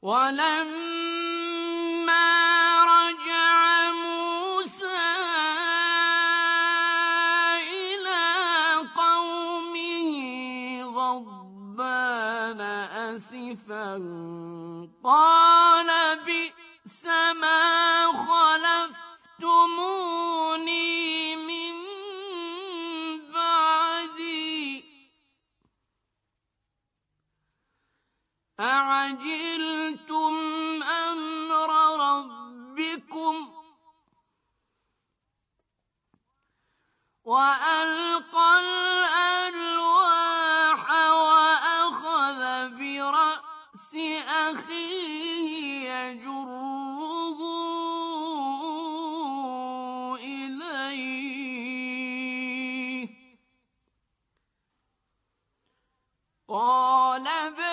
وَلَمَّا رَجَعَ مُوسَىٰ إِلَىٰ قَوْمِهِ غَضْبَانَ أَسِفًا قَالَ بِئْسَمَا خَلَفْتُمُونِي مِن بَعْدِي أَعَجِلْتُمْ أَمْرَ رَبِّكُمْ ۖ وَأَلْقَى الْأَلْوَاحَ وَأَخَذَ بِرَأْسِ أَخِيهِ يَجُرُّهُ إِلَيْهِ قَالَ